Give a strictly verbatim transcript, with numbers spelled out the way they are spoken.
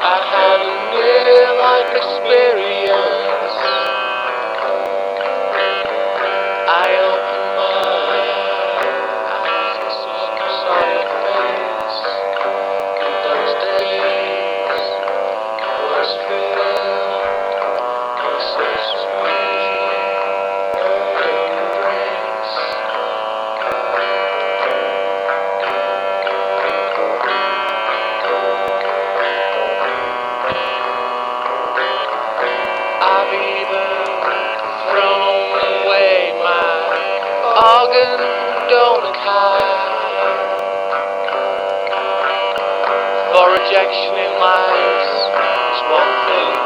I had a near-life experience. I opened my eyes and saw your face. Those days was filled with such sweet embrace. I've even thrown away my organ donor card, for rejection in life is one thing